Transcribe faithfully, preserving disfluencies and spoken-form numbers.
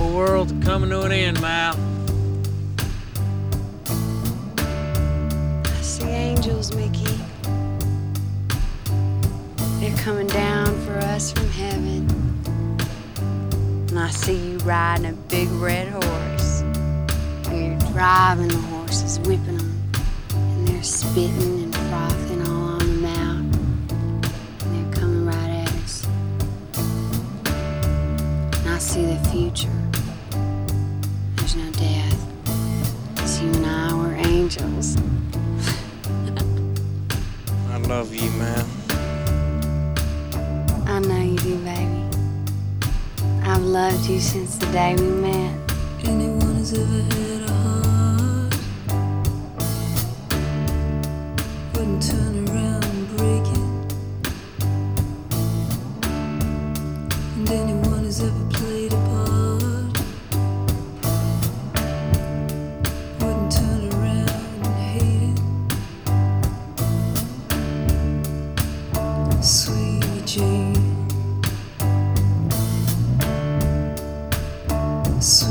whole world's coming to an end, Mal. I see angels, Mickey. They're coming down for us from heaven. And I see you riding a big red horse. And you're driving the horses, whipping them. And they're spitting and frothing all on the mount. And they're coming right at us. And I see the future. There's no death. 'Cause you and I were angels. I love you, Mal. I know you do, baby. I've loved you since the day we met. Anyone has ever had a heart wouldn't turn around and break it. And anyone who's ever played a part wouldn't turn around and hate it. Sweet Jane. Sweet